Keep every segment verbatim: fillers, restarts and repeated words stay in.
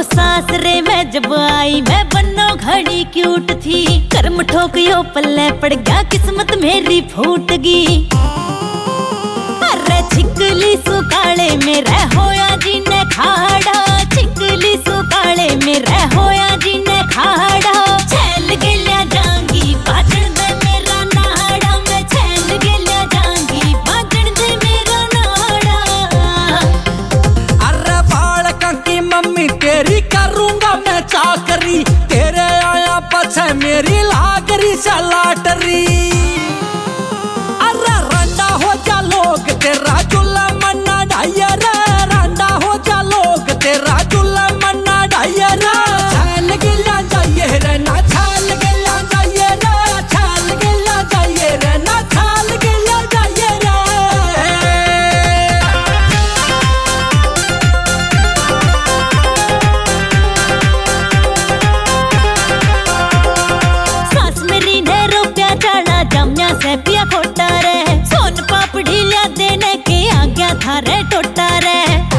सासरे में जब आई मैं बन्नो घड़ी क्यूट थी, कर्म ठोकियो पल्ले पड़ गया किस्मत मेरी फूट गई। अरे छिकली सुकाले मेरे होया जी ने खाड़ा, छिकली सुकाले मेरे होया जी ने खाड़ा। छेल गेल्या जांगी बाजण दे मेरा नाड़ा, मैं छेल गेल्या जांगी बाजण दे मेरा नाड़ा। अरे बालका की मम्मी तेरी करूंगा मैं चाकरी, तेरे आया पछे मेरी लागरी से लाटरी। अरे रंडा हो जा लोग तेरा जुल्ला मन्ना ढाइया रे, रंडा हो जा लोग तेरा जुल्ला मन्ना ढाइया रे। छाल गिला जाइए रे ना छाल गिला जाइए रे, छाल गिला जाइए रे ना छाल गिला जाइए रे। सास मेरी ने रुपया चाड़ा जमया से पिया खोटा रे, सोन पापड़ी लिया देने के आज्ञा था रे टोटा रे।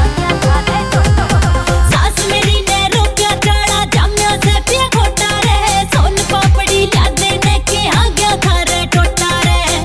सास मेरी ने रुपया चाड़ा जमया से पिया खोटा रे, सोन पापड़ी लिया देने के आज्ञा था रे टोटा रे।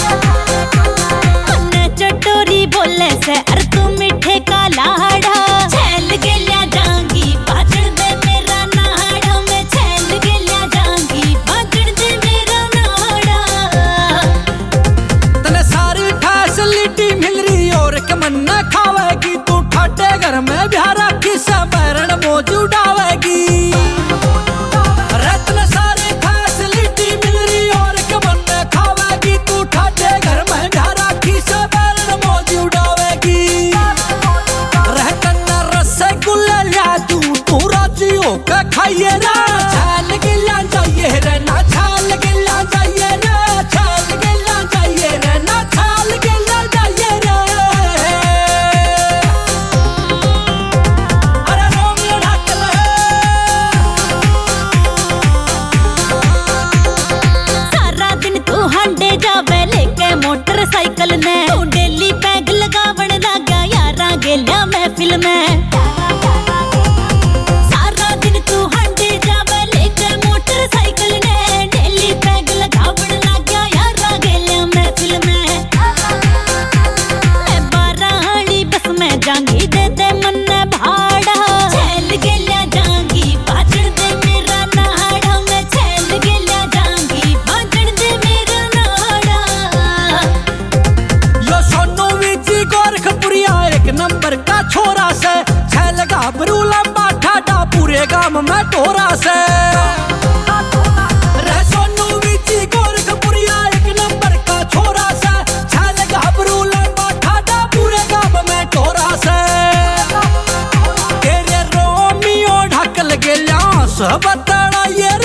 अन्ने चटोरी बोले से अर तू मीठे का लाड़ा, छेल गेल्या जांगी बाजण दे मेरा नाड़ा, मैं छेल गेल्या जांगी बाजण दे मेरा नाड़ा। तने सारी फैसिलिटी मिल रही और कमन्ना खावेगी, तू ठाटे घर में बिहारा किसा बैरण मौज उड़ावेगी। अरे तने सारी फैसिलिटी मिल रही और कमन्ना खावेगी, तू ठाटे घर में बिहारा किसा बैरण मौज उड़ावेगी। रह कन्ना रसगुल्ला ला तू तू राजी होकर खाइए रे। छाल गिला जाइए रे ना छाल गिला जाइए रे, छाल गिला जाइए रे ना छाल गिला जाइए रे। अरे रोमियो ढाकल सारा दिन तू हांडे जावे लेके मोटरसाइकिल ने, तू डेली पैग लगावण लागा यारा गेल्या महफिल में। सारा दिन तू हांडे जावे लेके मोटरसाइकिल ने, डेली पैग लगावण लागा यारा गेल्या महफिल में। मैं बाराणी बस में जांगी दे दे मन्ने भाड़ा, छेल गेल्या जांगी बाजण दे मेरा नाड़ा, मैं छेल गेल्या जांगी बाजण दे मेरा नाड़ा। यो सोनू विजी गोरखपुरिया एक नंबर का छोरा से, छेल गाभरू लंबा ठाडा पूरे गांव में टोरा से। रे सोनू विजी गोरखपुरिया एक नंबर का छोरा से, छेल गाभरू लंबा ठाडा पूरे गांव में टोरा से। तेरे रोमियो ढकल गेल्या सब तड़ा ये